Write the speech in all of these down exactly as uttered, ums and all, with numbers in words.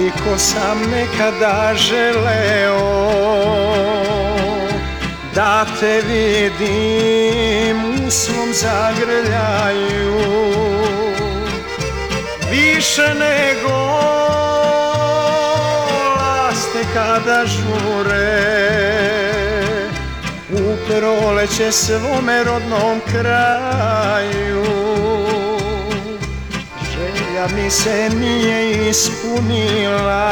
koliko sam nekada želeo da te vidim u svom zagrljaju, više nego laste kada žure u proleće svome rodnom kraju. Želja mi se nije ispunila,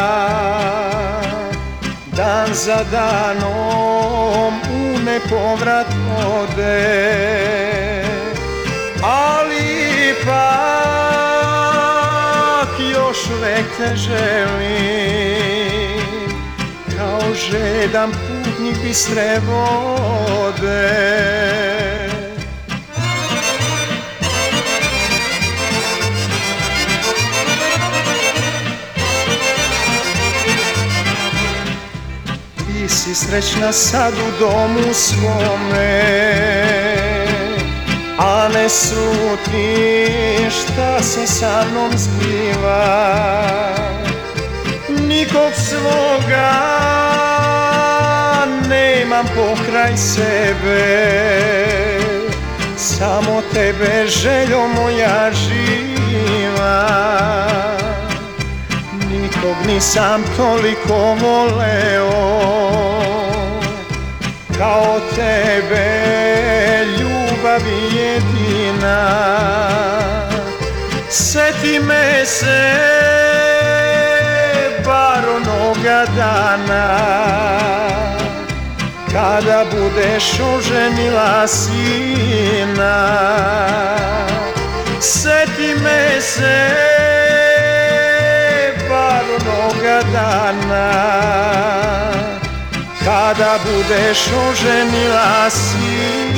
dan za danom u nepovrat ode, ali ipak još uvek te želim, kao žedan putnik bistre vode. Ti si srećna sad u domu svome, a ne slutiš šta se sa mnom zbiva. Nikog svoga nemam pokraj sebe, samo tebe željo moja živa. Nikog nisam toliko voleo kao tebe, ljubavi jedina. Sjeti me se bar onoga dana kada budeš oženila sina. Sjeti me se bar onoga dana kada budeš oženila sina.